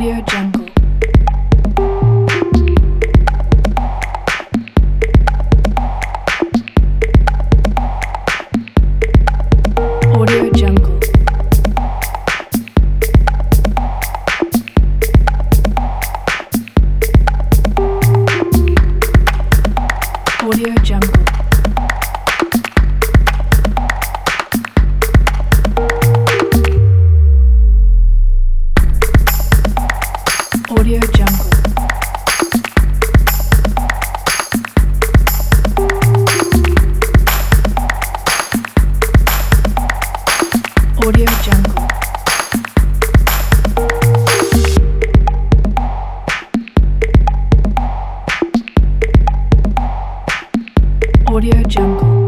Audio Jungle. Audio Jungle. Audio Jungle. Audio Jungle. Audio Jungle. Audio Jungle.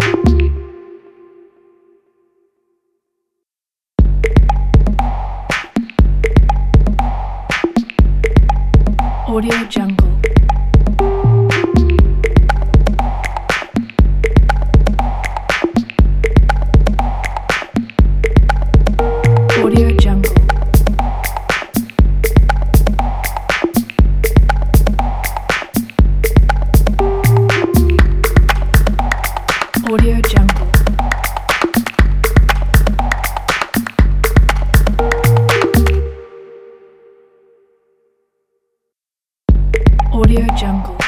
Audio Jungle. Audio Jungle. Audio Jungle. Audio Jungle.